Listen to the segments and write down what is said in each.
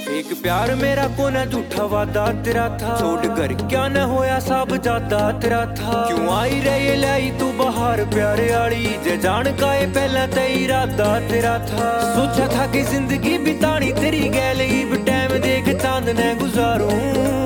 एक प्यार मेरा को ना झूठा वादा तेरा था, छोड़ कर क्या न होया सब जाता तेरा था। क्यों आई रही लाई तू बाहर प्यारे आली, जे जान का ये पहला ते इरादा तेरा था। सोचा था कि जिंदगी बितानी तेरी गैल, इब टाइम देख चांद ने गुजारूं।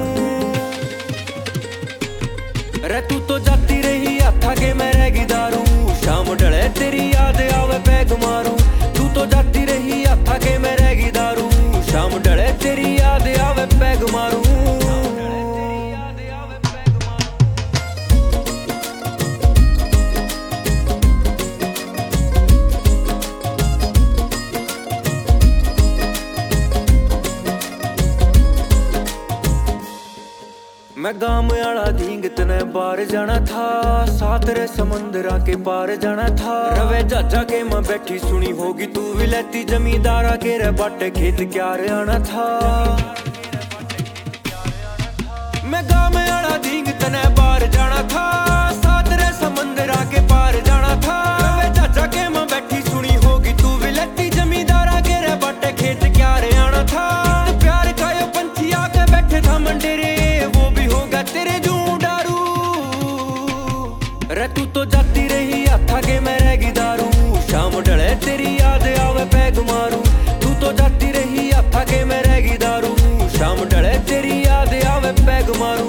रे तू तो जाती रही था के मैं रह दारू, शाम ढले तेरी याद आवे पैग मारूं। तू तो जाती रही था के मैं रह दारू, शाम ढले तेरी याद आवे पैग मारूं। मैं गांव आला धींगत ने बाहर जाना था, साथ रे समंदरा के पार जाना था। रवे जाजा के मां बैठी सुनी होगी तू भी लेती, जमींदारा के रे बाटे खेत क्यार आना था। मैं गांव आला धींगत ने बाहर जाना था, साथ रे समंदरा के पार जाना था। रवे जाजा के मां बैठी सुनी होगी तू भी लेती, जमींदारा के रे बाटे खेत क्यार आना था। प्यार का यो पंछी आके बैठे था मंडेरे, तेरे जू डारू। रे तू तो जाती रही था के मैं रह दारू, शाम ढले तेरी याद आवे पैग मारूं। तू तो जाती रही था के मैं रह दारू, शाम ढले तेरी याद आवे पैग मारूं।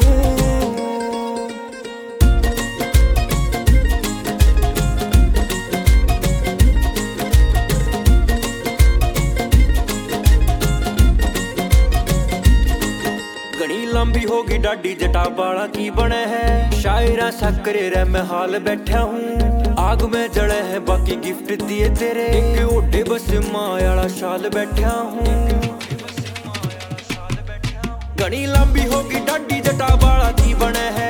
लंबी होगी डाडी जटा बाला की बने है, शायरा सकरे रे मैं हाल बैठा हूँ। आग में जड़े है बाकी गिफ्ट दिए तेरे, एक ओढ़े बस मायाला शाल बैठा हूँ। घनी लंबी होगी डाडी जटा बाला की बने है,